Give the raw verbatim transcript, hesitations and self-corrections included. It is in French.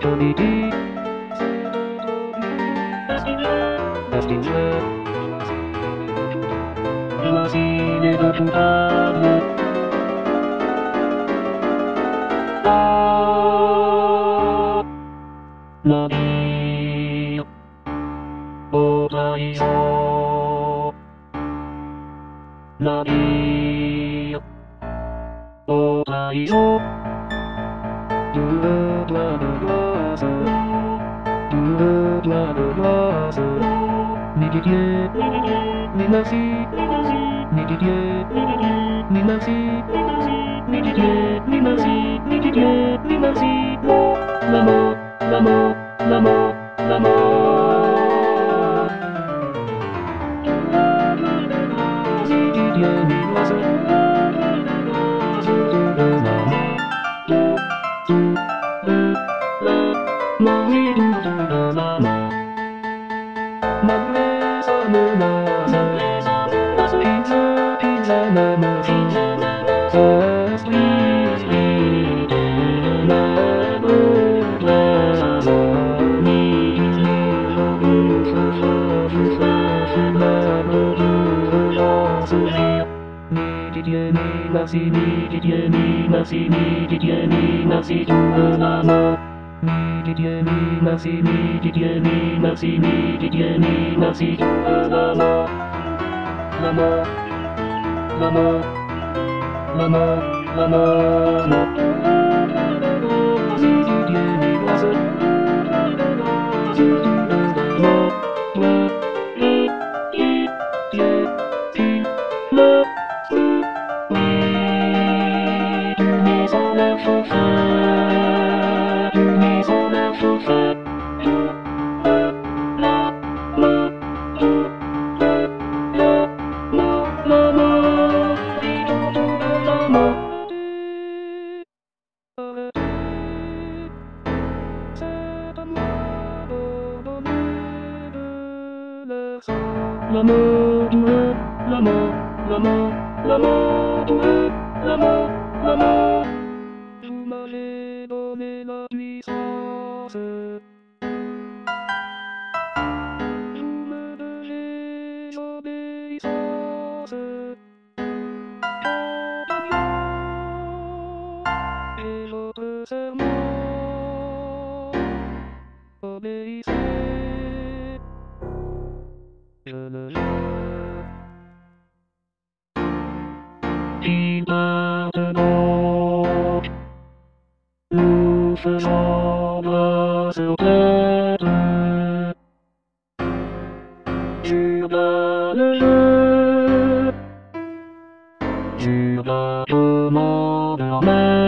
Comedy. Passenger. Voici les deux coupables. Ah, la vie aux trahisons. La vie aux trahisons. Tout le plat de glace. Tout le plat de glace. Ni Didier, ni merci, ni Didier, ni merci, ni Didier, ni merci, ni Didier, ni merci. La mort, la mort, la mort, la mort. Ni Didier, ni l'oiseau. Marie du de la mort. Malgré sa menace, pizza, pizza, menace. Esprit, esprit de la menace. Ni Didier, ni merci, ni Didier, ni merci, ni Didier, ni merci, tout la mort. Ni Didier, ni merci, ni Didier, ni merci, ni Didier, ni merci, tout la mort. La mort, la mort, la mort, la mort, mort. Ni Didier, ni l'oiseau. Mort, mort, le, qui, Dieu, si, le, si. Oui, tu mets en l'air chauffeur, tu mets en l'air chauffeur. Tout le, la, mort, tout le, la, mort, la mort. Oui, tout, tout de la mort. Arrêtez, c'est à moi d'ordonner de leur sang. La mort, tout le, la mort, la mort, la mort, tout le, la mort, la mort. Vous m'avez donné la puissance. Vous me devez obéissance. Compagnon et votre serment. Obéissez. Je le jure. Ils partent donc. Nous faisons bras sur tête. Sur le jeu. Sur la commande en main.